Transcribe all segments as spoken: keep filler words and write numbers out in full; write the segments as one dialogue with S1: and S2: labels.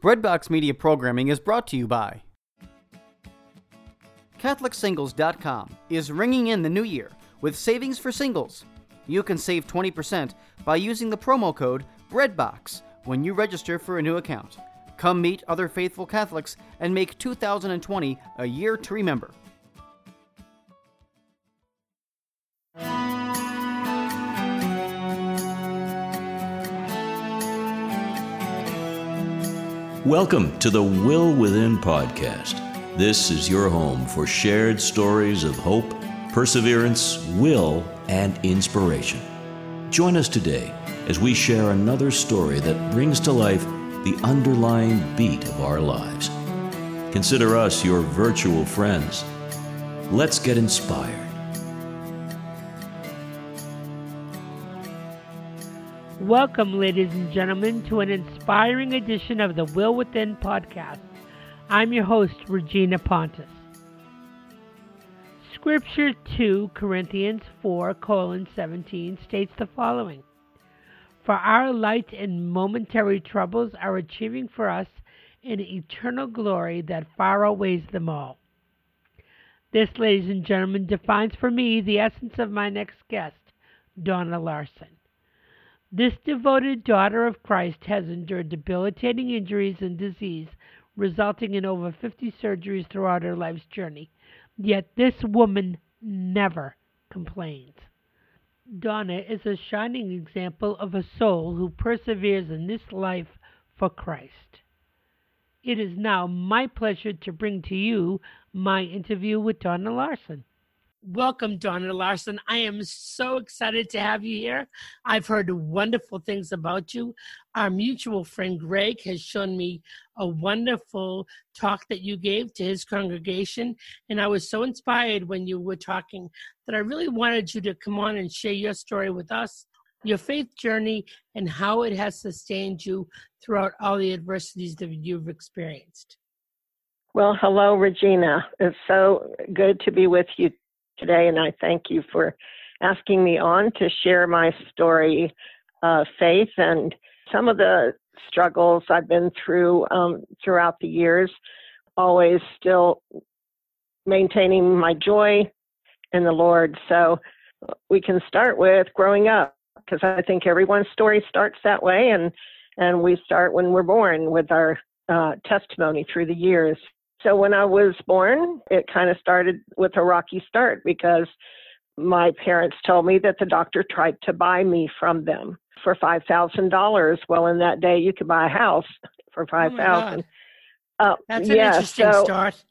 S1: Breadbox Media Programming is brought to you by Catholic Singles dot com is ringing in the new year with savings for singles. You can save twenty percent by using the promo code BREADBOX when you register for a new account. Come meet other faithful Catholics and make two thousand twenty a year to remember.
S2: Welcome to the Will Within podcast. This is your home for shared stories of hope, perseverance, will, and inspiration. Join us today as we share another story that brings to life the underlying beat of our lives. Consider us your virtual friends. Let's get inspired.
S3: Welcome, ladies and gentlemen, to an inspiring edition of the Will Within podcast. I'm your host, Regina Pontus. Scripture two Corinthians four, colon seventeen states the following: For our light and momentary troubles are achieving for us an eternal glory that far outweighs them all. This, ladies and gentlemen, defines for me the essence of my next guest, Donna Larson. This devoted daughter of Christ has endured debilitating injuries and disease, resulting in over fifty surgeries throughout her life's journey. Yet this woman never complains. Donna is a shining example of a soul who perseveres in this life for Christ. It is now my pleasure to bring to you my interview with Donna Larson. Welcome, Donna Larson. I am so excited to have you here. I've heard wonderful things about you. Our mutual friend Greg has shown me a wonderful talk that you gave to his congregation, and I was so inspired when you were talking that I really wanted you to come on and share your story with us, your faith journey, and how it has sustained you throughout all the adversities that you've experienced.
S4: Well, hello, Regina. It's so good to be with you today, and I thank you for asking me on to share my story of faith and some of the struggles I've been through um, throughout the years, always still maintaining my joy in the Lord. So we can start with growing up, because I think everyone's story starts that way, and, and we start when we're born with our uh, testimony through the years. So when I was born, it kind of started with a rocky start because my parents told me that the doctor tried to buy me from them for five thousand dollars. Well, in that day, you could buy a house for five thousand dollars.
S3: Oh uh, That's an
S4: yeah,
S3: interesting
S4: so,
S3: start.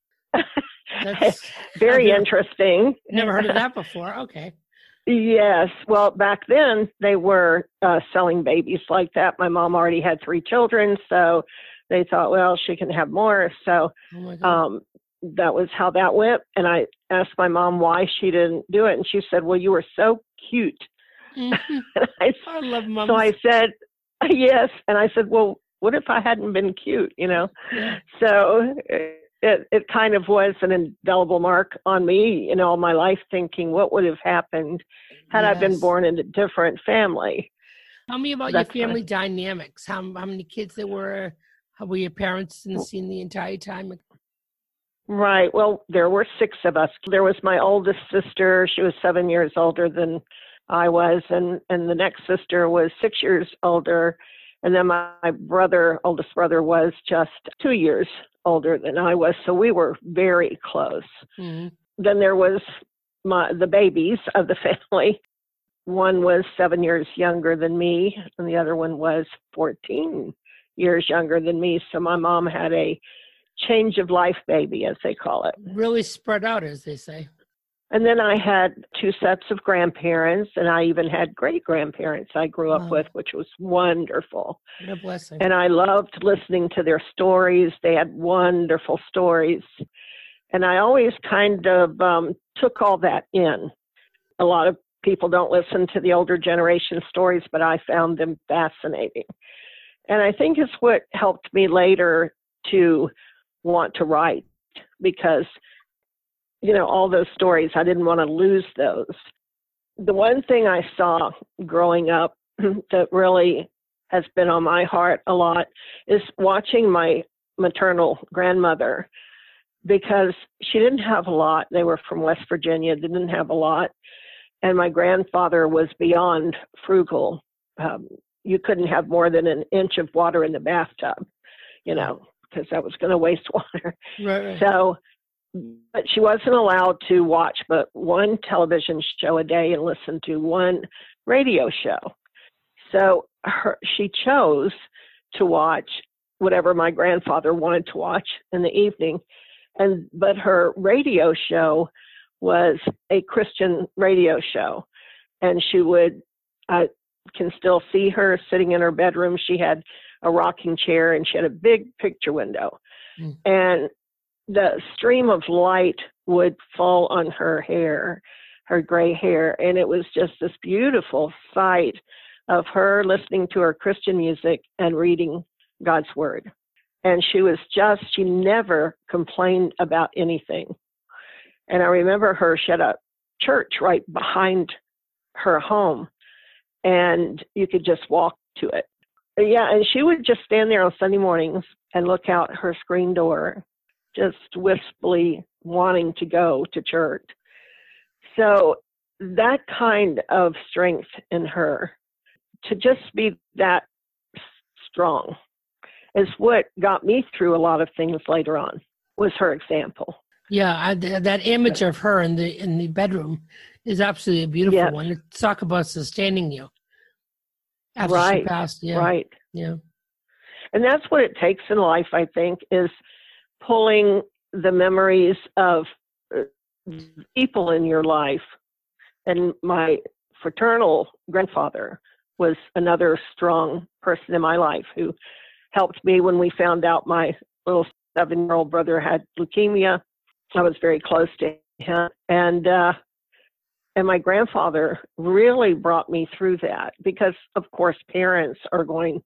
S3: That's
S4: very
S3: never,
S4: interesting.
S3: Never heard of that before. Okay.
S4: Yes. Well, back then, they were uh, selling babies like that. My mom already had three children, so they thought, well, she can have more. So
S3: oh
S4: um, that was how that went. And I asked my mom why she didn't do it. And she said, well, you were so cute.
S3: Mm-hmm.
S4: I,
S3: I love moms.
S4: So I said, yes. And I said, well, what if I hadn't been cute, you know?
S3: Yeah.
S4: So it, it kind of was an indelible mark on me, you know, all my life, thinking what would have happened had
S3: yes.
S4: I been born in a different family.
S3: Tell me about
S4: That's
S3: your family
S4: right.
S3: dynamics. How, how many kids there were? How were your parents in the scene the entire time?
S4: Right. Well, there were six of us. There was my oldest sister. She was seven years older than I was. And, and the next sister was six years older. And then my, my brother, oldest brother, was just two years older than I was. So we were very close.
S3: Mm-hmm.
S4: Then there was my, the babies of the family. One was seven years younger than me, and the other one was fourteen years younger than me. So my mom had a change of life baby, as they call it.
S3: Really spread out, as they say.
S4: And then I had two sets of grandparents, and I even had great-grandparents I grew up
S3: wow.
S4: with, which was wonderful.
S3: What a blessing.
S4: And I loved listening to their stories. They had wonderful stories. And I always kind of um, took all that in. A lot of people don't listen to the older generation stories, but I found them fascinating. And I think it's what helped me later to want to write, because, you know, all those stories, I didn't want to lose those. The one thing I saw growing up that really has been on my heart a lot is watching my maternal grandmother, because she didn't have a lot. They were from West Virginia, didn't have a lot. And my grandfather was beyond frugal. Um, you couldn't have more than an inch of water in the bathtub, you know, because that was going to waste water.
S3: Right, right.
S4: So, but she wasn't allowed to watch but one television show a day and listen to one radio show. So her, she chose to watch whatever my grandfather wanted to watch in the evening. And but her radio show was a Christian radio show. And she would, I can still see her sitting in her bedroom. She had a rocking chair and she had a big picture window. Mm. And the stream of light would fall on her hair, her gray hair. And it was just this beautiful sight of her listening to her Christian music and reading God's word. And she was just, she never complained about anything. And I remember her, she had a church right behind her home, and you could just walk to it. Yeah, and she would just stand there on Sunday mornings and look out her screen door, just wistfully wanting to go to church. So that kind of strength in her, to just be that strong, is what got me through a lot of things later on, was her example.
S3: Yeah, I, that image of her in the in the bedroom is absolutely a beautiful
S4: yes.
S3: one. Talk about sustaining you after
S4: right.
S3: she passed. Yeah.
S4: Right.
S3: Yeah.
S4: And that's what it takes in life, I think, is pulling the memories of people in your life. And my fraternal grandfather was another strong person in my life who helped me when we found out my little seven-year-old brother had leukemia. I was very close to him. And uh, and my grandfather really brought me through that, because, of course, parents are going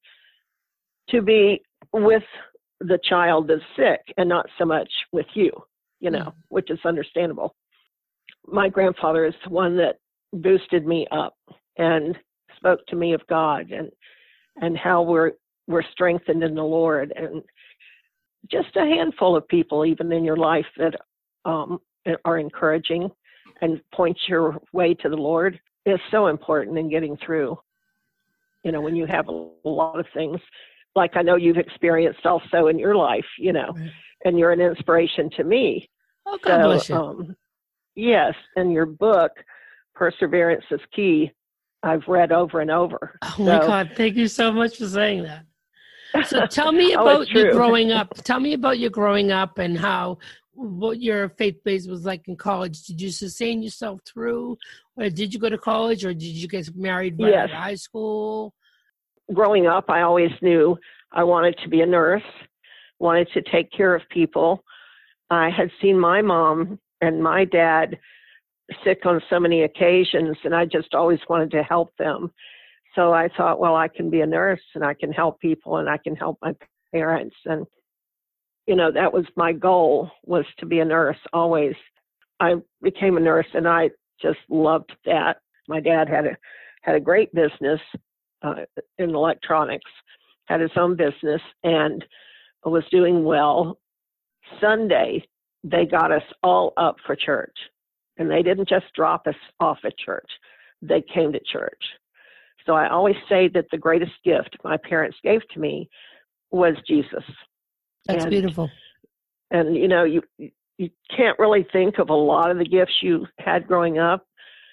S4: to be with the child that's sick and not so much with you, you know, mm. which is understandable. My grandfather is the one that boosted me up and spoke to me of God and and how we're we're strengthened in the Lord, and just a handful of people even in your life that um, are encouraging and point your way to the Lord is so important in getting through. You know, when you have a lot of things, like I know you've experienced also in your life, you know, right. and you're an inspiration to me.
S3: Oh, God
S4: so,
S3: bless you.
S4: Um, yes, and your book, Perseverance is Key, I've read over and over.
S3: Oh,
S4: so,
S3: my God. Thank you so much for saying that. So tell me
S4: oh,
S3: about you growing up. Tell me about you growing up and how, what your faith base was like in college. Did you sustain yourself through, or did you go to college, or did you get married right
S4: yes.
S3: out of high school?
S4: Growing up, I always knew I wanted to be a nurse, wanted to take care of people. I had seen my mom and my dad sick on so many occasions, and I just always wanted to help them. So I thought, well, I can be a nurse and I can help people and I can help my parents. And, you know, that was my goal, was to be a nurse always. I became a nurse and I just loved that. My dad had a, had a great business uh, in electronics, had his own business and was doing well. Sunday, they got us all up for church, and they didn't just drop us off at church. They came to church. So I always say that the greatest gift my parents gave to me was Jesus.
S3: That's
S4: and,
S3: beautiful.
S4: And, you know, you you can't really think of a lot of the gifts you had growing up.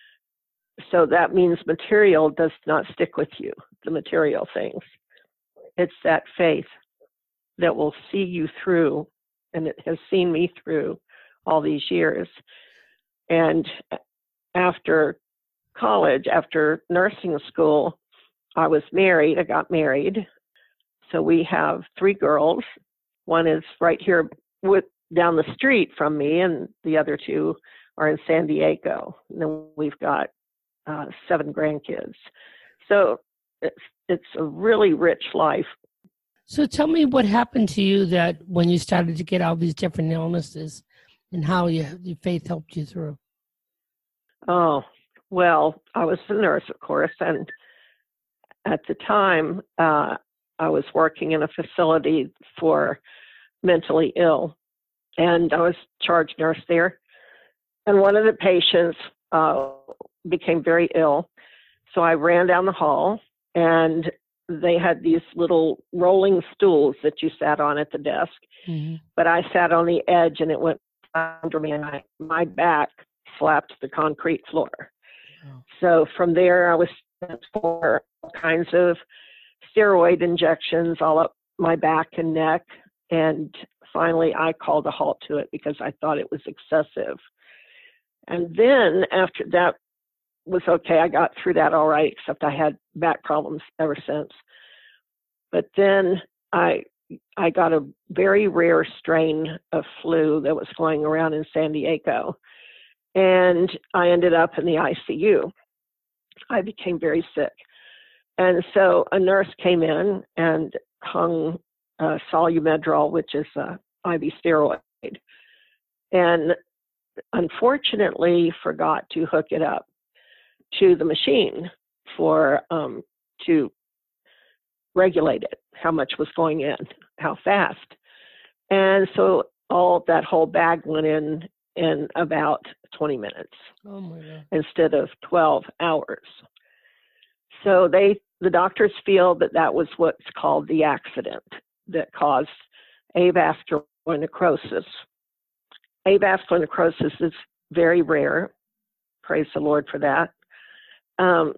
S4: So that means material does not stick with you, the material things. It's that faith that will see you through, and it has seen me through all these years. And after college, after nursing school, I was married. I got married. So we have three girls. One is right here with, down the street from me, and the other two are in San Diego. And then we've got uh, seven grandkids. So it's, it's a really rich life.
S3: So tell me what happened to you that when you started to get all these different illnesses, and how you, your faith helped you through.
S4: Oh, well, I was a nurse, of course, and at the time, uh, I was working in a facility for mentally ill, and I was charge nurse there. And one of the patients uh, became very ill, so I ran down the hall, and they had these little rolling stools that you sat on at the desk. Mm-hmm. But I sat on the edge, and it went under me, and I, my back slapped the concrete floor. Oh. So from there, I was sent for all kinds of steroid injections all up my back and neck. And finally, I called a halt to it because I thought it was excessive. And then after that was okay, I got through that all right, except I had back problems ever since. But then I I got a very rare strain of flu that was going around in San Diego, and I ended up in the I C U. I became very sick. And so a nurse came in and hung uh, Solumedrol, which is a I V steroid, and unfortunately forgot to hook it up to the machine for um, to regulate it, how much was going in, how fast. And so all that whole bag went in in about twenty minutes. Oh my God. Instead of twelve hours. So they, the doctors feel that that was what's called the accident that caused avascular necrosis. Avascular necrosis is very rare. Praise the Lord for that. Um,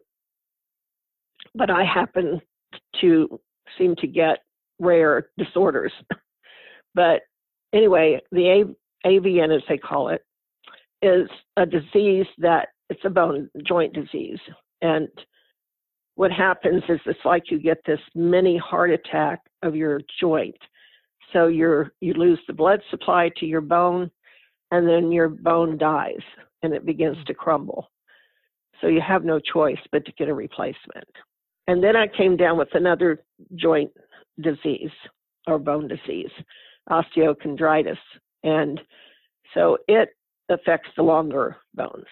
S4: but I happen to seem to get rare disorders. But anyway, the A V N, as they call it, is a disease that it's a bone joint disease. And what happens is it's like you get this mini heart attack of your joint. So you're you lose the blood supply to your bone, and then your bone dies and it begins to crumble. So you have no choice but to get a replacement. And then I came down with another joint disease or bone disease, osteochondritis. And so it affects the longer bones.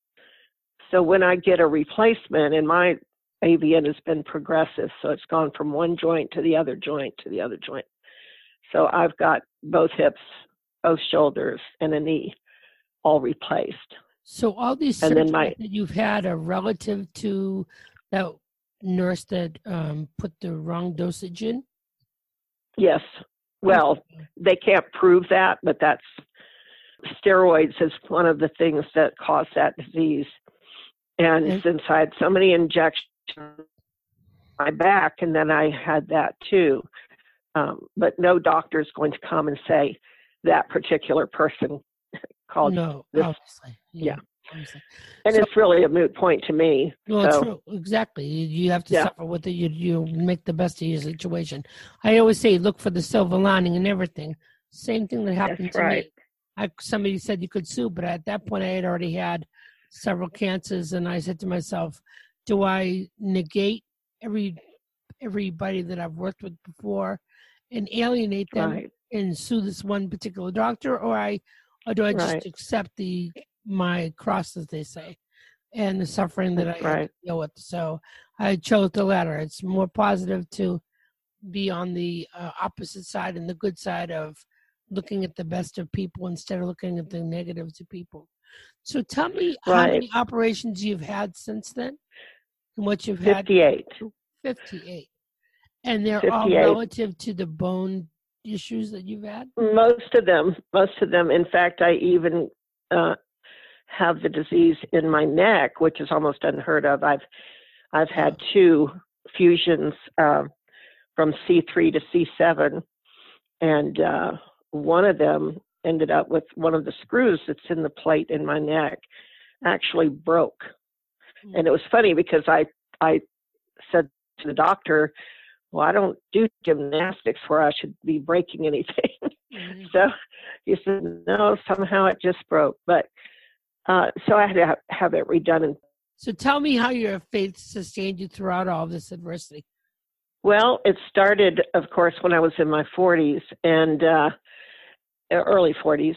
S4: So when I get a replacement, and my A V N has been progressive, so it's gone from one joint to the other joint to the other joint. So I've got both hips, both shoulders, and a knee all replaced.
S3: So all these
S4: and
S3: surgeries
S4: then my,
S3: that you've had are relative to that nurse that um, put the wrong dosage in?
S4: Yes. Well, they can't prove that, but that's steroids is one of the things that cause that disease. And okay. Since I had so many injections on my back, and then I had that too, um, but no doctor is going to come and say that particular person called
S3: no,
S4: this.
S3: Obviously. Yeah. yeah. Obviously.
S4: And so, it's really a moot point to me.
S3: Well,
S4: so.
S3: true. Exactly. You, you have to
S4: yeah.
S3: suffer with it. You, you make the best of your situation. I always say, look for the silver lining in everything. Same thing that happened
S4: That's
S3: to
S4: right.
S3: me. I, somebody said you could sue, but at that point I had already had several cancers, and I said to myself, do I negate every everybody that I've worked with before and alienate them
S4: right.
S3: and sue this one particular doctor, or I or do I just
S4: right.
S3: accept the my cross, as they say, and the suffering that
S4: That's
S3: I had
S4: right.
S3: to deal with? So I chose the latter. It's more positive to be on the uh, opposite side and the good side of looking at the best of people instead of looking at the negatives of people. So tell me
S4: right.
S3: how many operations you've had since then and what you've had.
S4: fifty-eight.
S3: fifty-eight. And they're
S4: fifty-eight.
S3: all relative to the bone issues that you've had?
S4: Most of them. Most of them. In fact, I even uh, have the disease in my neck, which is almost unheard of. I've I've had two fusions uh, from C three to C seven, and uh, one of them ended up with one of the screws that's in the plate in my neck actually broke. Mm-hmm. And it was funny because I I said to the doctor, well, I don't do gymnastics where I should be breaking anything. Mm-hmm. So he said, no, somehow it just broke. But uh, so I had to have, have it redone. And
S3: so tell me how your faith sustained you throughout all this adversity.
S4: Well, it started, of course, when I was in my forties and uh, early forties.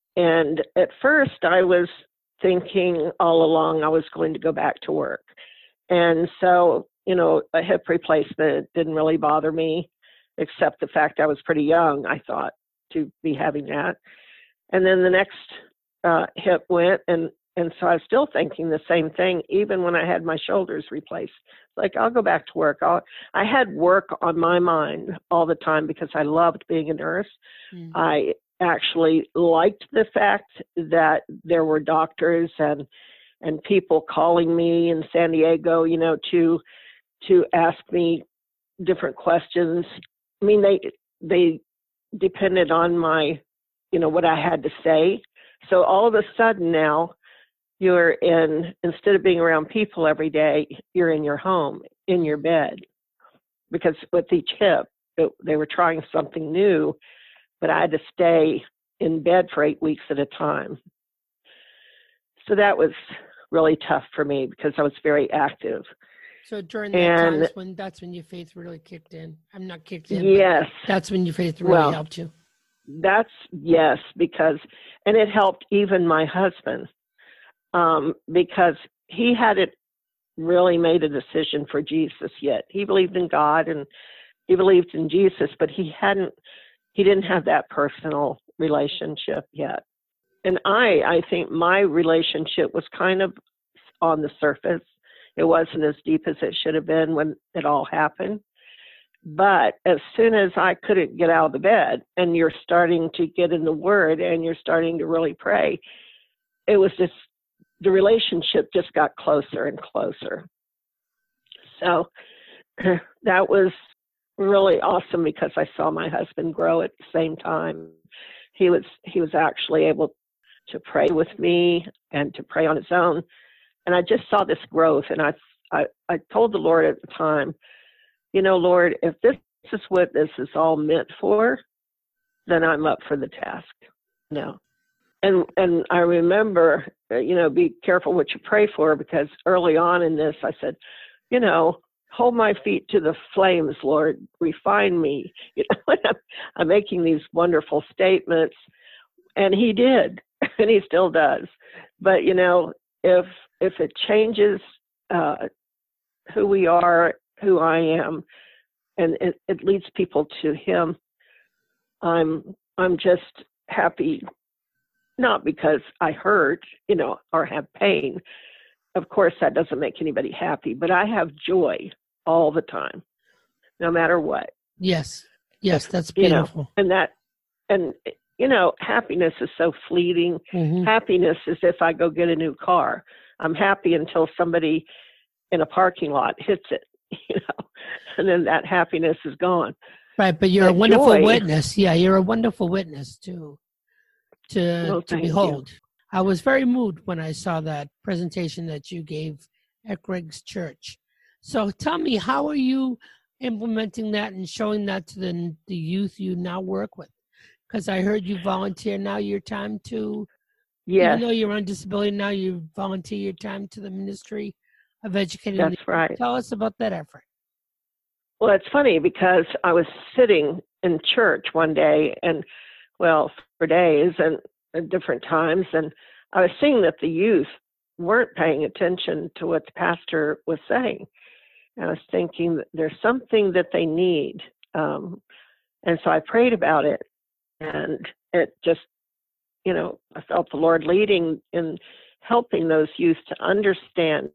S4: And at first I was thinking all along I was going to go back to work. And so you know, a hip replacement didn't really bother me, except the fact I was pretty young, I thought, to be having that. And then the next uh, hip went, and, and so I was still thinking the same thing, even when I had my shoulders replaced. Like, I'll go back to work. I'll, I had work on my mind all the time because I loved being a nurse. Mm-hmm. I actually liked the fact that there were doctors and and people calling me in San Diego, you know, to to ask me different questions. I mean, they they depended on my, you know, what I had to say. So all of a sudden now, you're in, instead of being around people every day, you're in your home, in your bed. Because with each hip, it, they were trying something new, but I had to stay in bed for eight weeks at a time. So that was really tough for me because I was very active.
S3: So during that and, time, when that's when your faith really kicked in. I'm not kicked in.
S4: Yes.
S3: That's when your faith really
S4: well,
S3: helped you.
S4: That's, yes, because, and it helped even my husband, um, because he hadn't really made a decision for Jesus yet. He believed in God and he believed in Jesus, but he hadn't, he didn't have that personal relationship yet. And I, I think my relationship was kind of on the surface. It wasn't as deep as it should have been when it all happened. But as soon as I couldn't get out of the bed and you're starting to get in the Word and you're starting to really pray, it was just, the relationship just got closer and closer. So that was really awesome because I saw my husband grow at the same time. He was, he was actually able to pray with me and to pray on his own. And I just saw this growth. And I, I, I told the Lord at the time, you know, Lord, if this is what this is all meant for, then I'm up for the task. No. And, and I remember, you know, be careful what you pray for, because early on in this, I said, you know, hold my feet to the flames, Lord, refine me. You know, I'm, I'm making these wonderful statements. And he did, and he still does. But, you know, if if it changes uh, who we are, who I am, and it, it leads people to him, I'm I'm just happy, not because I hurt, you know, or have pain. Of course, that doesn't make anybody happy, but I have joy all the time, no matter what.
S3: Yes, yes, that's beautiful.
S4: You know, and that, and you know, happiness is so fleeting. Mm-hmm. Happiness is if I go get a new car. I'm happy until somebody in a parking lot hits it, you know, and then that happiness is gone.
S3: Right, but you're but a wonderful joy, witness. Yeah, you're a wonderful witness to to,
S4: well,
S3: to behold. You. I was very moved when I saw that presentation that you gave at Greg's church. So tell me, how are you implementing that and showing that to the the youth you now work with? Because I heard you volunteer now your time to,
S4: yes.
S3: even though you're on disability now, you volunteer your time to the Ministry of Educating.
S4: That's
S3: the
S4: right.
S3: Tell us about that effort.
S4: Well, it's funny because I was sitting in church one day, and well, for days and at different times, and I was seeing that the youth weren't paying attention to what the pastor was saying. And I was thinking that there's something that they need. Um, and so I prayed about it. And it just, you know, I felt the Lord leading in helping those youth to understand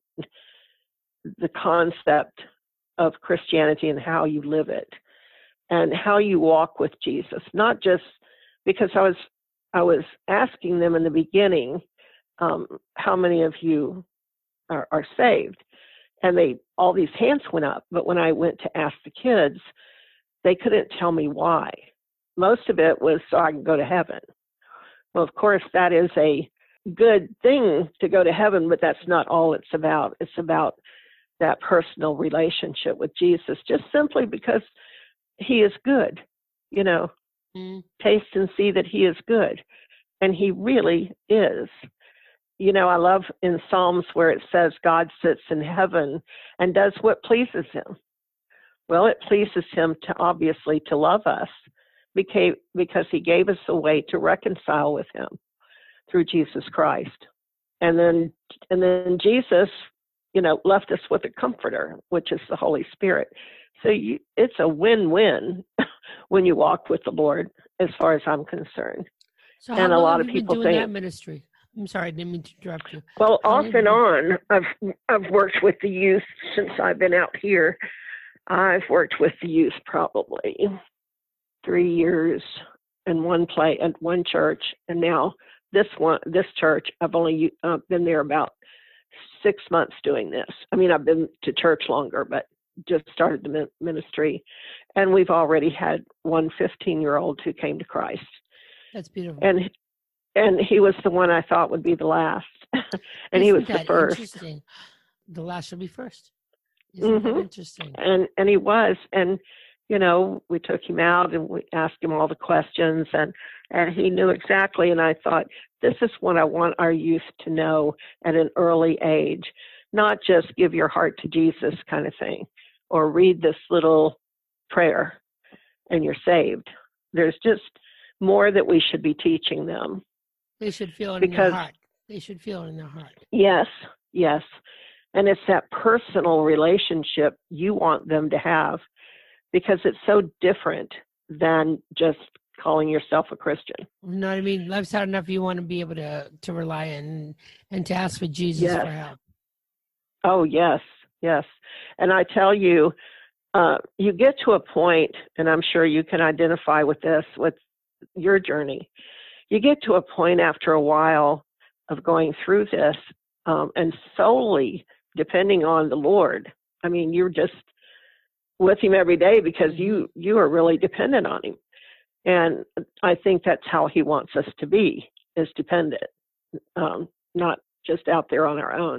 S4: the concept of Christianity and how you live it and how you walk with Jesus. Not just because I was, I was asking them in the beginning, um, how many of you are, are saved? And they, all these hands went up. But when I went to ask the kids, they couldn't tell me why. Most of it was so I can go to heaven. Well, of course, that is a good thing to go to heaven, but that's not all it's about. It's about that personal relationship with Jesus, just simply because he is good. You know, mm. Taste and see that he is good. And he really is. You know, I love in Psalms where it says God sits in heaven and does what pleases him. Well, it pleases him to obviously to love us, because he gave us a way to reconcile with him through Jesus Christ. And then, and then Jesus, you know, left us with a comforter, which is the Holy Spirit. So you, it's a win-win when you walk with the Lord, as far as I'm concerned.
S3: So how
S4: and a
S3: long
S4: lot
S3: have
S4: of
S3: you
S4: people
S3: been doing
S4: think,
S3: that ministry? I'm sorry, I didn't mean to interrupt you.
S4: well,
S3: How
S4: off
S3: long
S4: and
S3: have you-
S4: on, I've I've worked with the youth since I've been out here. I've worked with the youth probably three years in one play at one church, and now this one, this church, I've only uh, been there about six months doing this. I mean, I've been to church longer, but just started the ministry, and we've already had one fifteen-year-old who came to Christ.
S3: That's beautiful.
S4: And and he was the one I thought would be the last, and
S3: Isn't
S4: he was the
S3: that
S4: first.
S3: Interesting. The last should be first. Isn't
S4: Mhm.
S3: that interesting?
S4: And and he was, and you know, we took him out and we asked him all the questions, and and he knew exactly. And I thought, this is what I want our youth to know at an early age, not just give your heart to Jesus kind of thing, or read this little prayer and you're saved. There's just more that we should be teaching them.
S3: They should feel it
S4: Because-
S3: in their heart. They should feel it in their heart.
S4: Yes, yes. And it's that personal relationship you want them to have, because it's so different than just calling yourself a Christian.
S3: You know what I mean? Life's hard enough. You want to be able to to rely on and to ask for Jesus
S4: Yes.
S3: for help.
S4: Oh, yes, yes. And I tell you, uh, you get to a point, and I'm sure you can identify with this, with your journey. You get to a point after a while of going through this, um, and solely depending on the Lord. I mean, you're just with him every day because you, you are really dependent on him. And I think that's how he wants us to be, is dependent, um, not just out there on our own.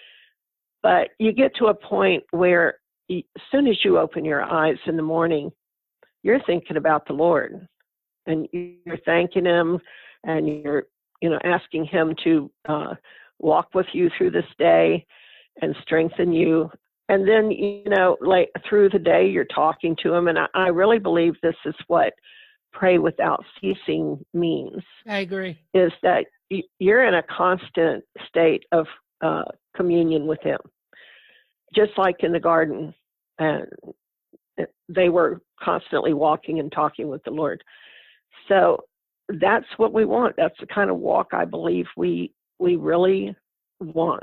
S4: But you get to a point where as soon as you open your eyes in the morning, you're thinking about the Lord, and you're thanking him, and you're, you know, asking him to uh, walk with you through this day and strengthen you. And then, you know, like through the day, you're talking to him. And I, I really believe this is what pray without ceasing means,
S3: I agree.
S4: is that you're in a constant state of uh, communion with him. Just like in the garden, and they were constantly walking and talking with the Lord. So that's what we want. That's the kind of walk I believe we we really want.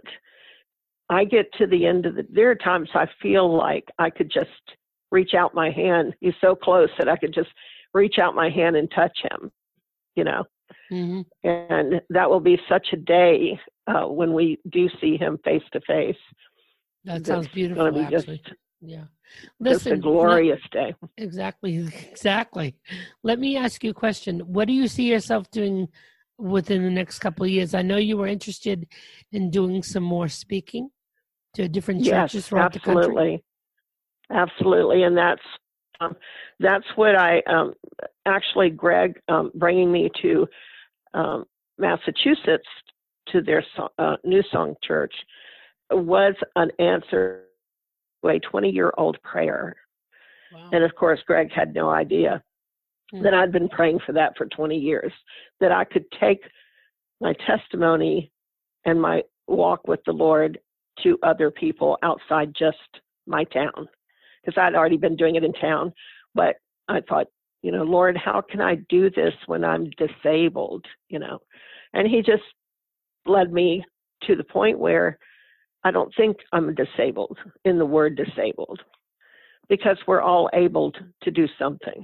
S4: I get to the end of the, there are times I feel like I could just reach out my hand. He's so close that I could just reach out my hand and touch him, you know.
S3: Mm-hmm.
S4: And that will be such a day uh, when we do see him face to face.
S3: That sounds
S4: It's
S3: beautiful,
S4: gonna be
S3: actually.
S4: just,
S3: Yeah.
S4: just a
S3: Listen,
S4: glorious day.
S3: let- exactly, exactly. Let me ask you a question. What do you see yourself doing within the next couple of years? I know you were interested in doing some more speaking to different churches
S4: Yes,
S3: throughout the country.
S4: absolutely, absolutely, and that's um, that's what I um, actually Greg um, bringing me to um, Massachusetts to their so- uh, New Song Church was an answer to a twenty-year-old prayer,
S3: Wow.
S4: and of course Greg had no idea
S3: Hmm.
S4: that I'd been praying for that for twenty years, that I could take my testimony and my walk with the Lord to other people outside just my town, because I'd already been doing it in town. But I thought, you know, Lord, how can I do this when I'm disabled, you know? And he just led me to the point where I don't think I'm disabled in the word disabled, because we're all able to, to do something.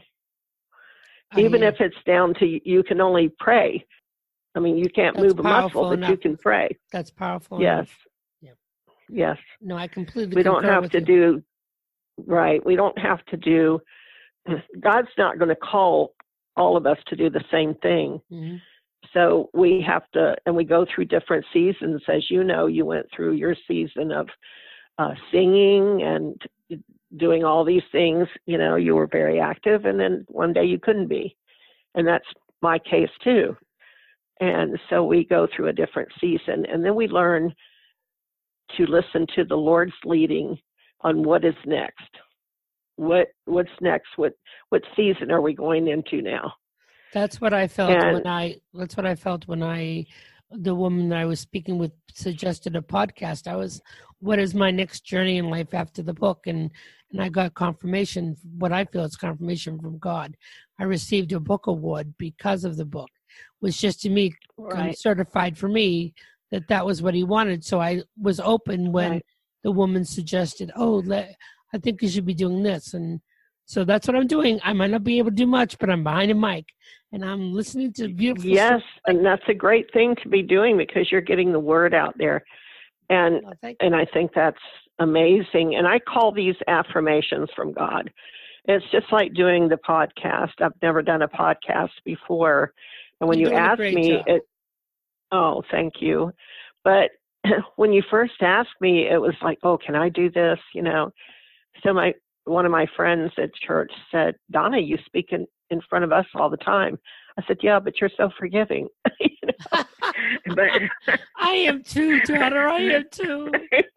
S3: I
S4: Even
S3: hear.
S4: if it's down to you can only pray. I mean, you can't
S3: That's
S4: move a
S3: powerful
S4: muscle, but you
S3: enough.
S4: can pray.
S3: That's powerful.
S4: Yes.
S3: enough. Yeah.
S4: Yes.
S3: No, I completely
S4: We don't
S3: concur
S4: have
S3: with
S4: to
S3: you.
S4: do, right. We don't have to do, God's not going to call all of us to do the same thing.
S3: Mhm.
S4: So we have to, and we go through different seasons. As you know, you went through your season of uh, singing and doing all these things. You know, you were very active, and then one day you couldn't be. And that's my case too. And so we go through a different season, and then we learn to listen to the Lord's leading on what is next. What what's next? What what season are we going into now?
S3: That's what I felt
S4: And-
S3: when I. That's what I felt when I, the woman that I was speaking with suggested a podcast. I was what is my next journey in life after the book? And and I got confirmation, what I feel is confirmation from God. I received a book award because of the book, which just to me
S4: Right.
S3: certified for me that that was what he wanted. So I was open when
S4: Right.
S3: the woman suggested, oh, let, I think you should be doing this. And so that's what I'm doing. I might not be able to do much, but I'm behind a mic and I'm listening to beautiful
S4: Yes,
S3: stories.
S4: and that's a great thing to be doing because you're getting the word out there. And
S3: Oh, thank you.
S4: and I think that's amazing. And I call these affirmations from God. It's just like doing the podcast. I've never done a podcast before. And when
S3: You're
S4: you
S3: doing a
S4: asked
S3: great
S4: me,
S3: job.
S4: it, oh, thank you. But when you first asked me, it was like, oh, can I do this? You know, so my one of my friends at church said, Donna, you speak in, in front of us all the time. I said, yeah, but you're so forgiving. You know? But
S3: I am too, daughter. I am too.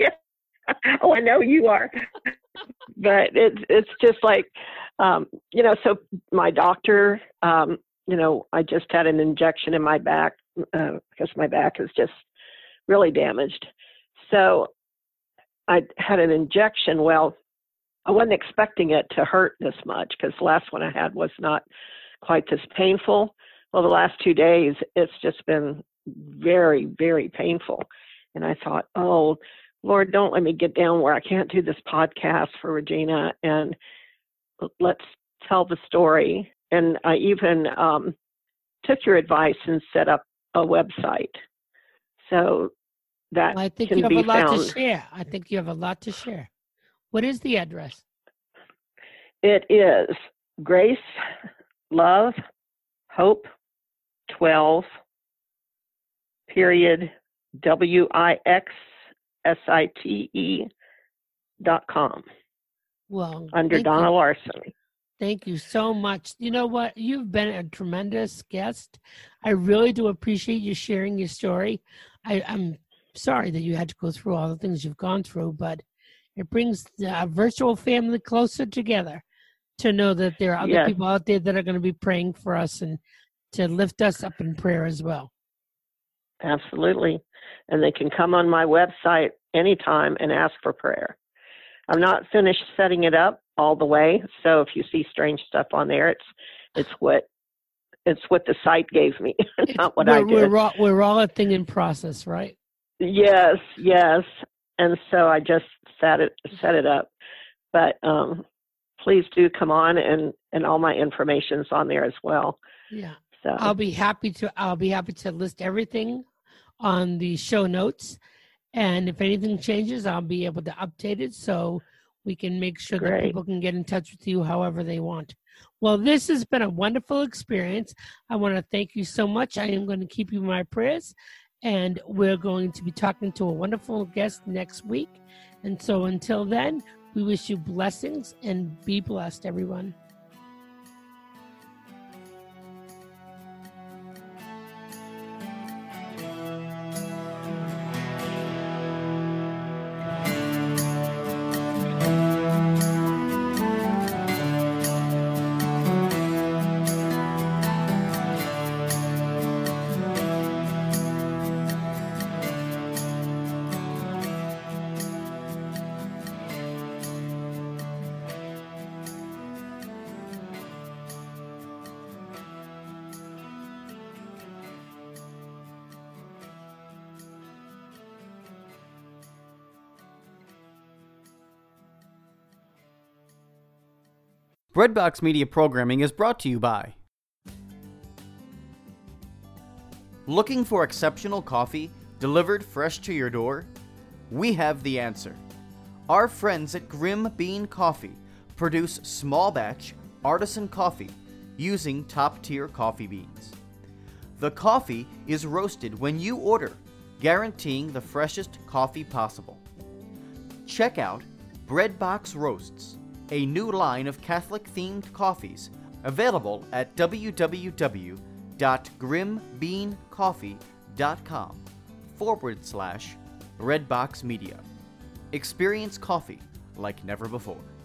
S4: oh, I know you are. But it's it's just like, um, you know, so my doctor, um, you know, I just had an injection in my back uh, because my back is just really damaged. So I had an injection. Well, I wasn't expecting it to hurt this much because the last one I had was not quite this painful. Well, the last two days, it's just been very, very painful. And I thought, oh, Lord, don't let me get down where I can't do this podcast for Regina, and let's tell the story. And I even um, took your advice and set up a website. So that
S3: Well, I think
S4: can
S3: you have
S4: be
S3: a lot
S4: found.
S3: to share. I think you have a lot to share. What is the address?
S4: It is Grace, Love, Hope, twelve, period, W I X S I T E dot com,
S3: Well,
S4: under
S3: thank
S4: Donna
S3: you.
S4: Larson.
S3: Thank you so much. You know what? You've been a tremendous guest. I really do appreciate you sharing your story. I, I'm sorry that you had to go through all the things you've gone through, but it brings the virtual family closer together to know that there are other
S4: Yes.
S3: people out there that are going to be praying for us and to lift us up in prayer as well.
S4: Absolutely. And they can come on my website anytime and ask for prayer. I'm not finished setting it up all the way, so if you see strange stuff on there, it's it's what it's what the site gave me, not what
S3: we're,
S4: I did.
S3: We're all, we're all a thing in process, right?
S4: Yes, yes. And so I just set it set it up. But um, please do come on, and, and all my information's on there as well.
S3: Yeah.
S4: So
S3: I'll be happy to I'll be happy to list everything on the show notes. And if anything changes, I'll be able to update it so we can make sure that
S4: Great.
S3: people can get in touch with you however they want. Well, this has been a wonderful experience. I want to thank you so much. I am going to keep you in my prayers. And we're going to be talking to a wonderful guest next week. And so until then, we wish you blessings and be blessed, everyone.
S1: Breadbox Media programming is brought to you by... Looking for exceptional coffee delivered fresh to your door? We have the answer. Our friends at Grim Bean Coffee produce small batch artisan coffee using top-tier coffee beans. The coffee is roasted when you order, guaranteeing the freshest coffee possible. Check out Breadbox Roasts, a new line of Catholic-themed coffees available at www.grimbeancoffee.com forward slash Breadbox Media. Experience coffee like never before.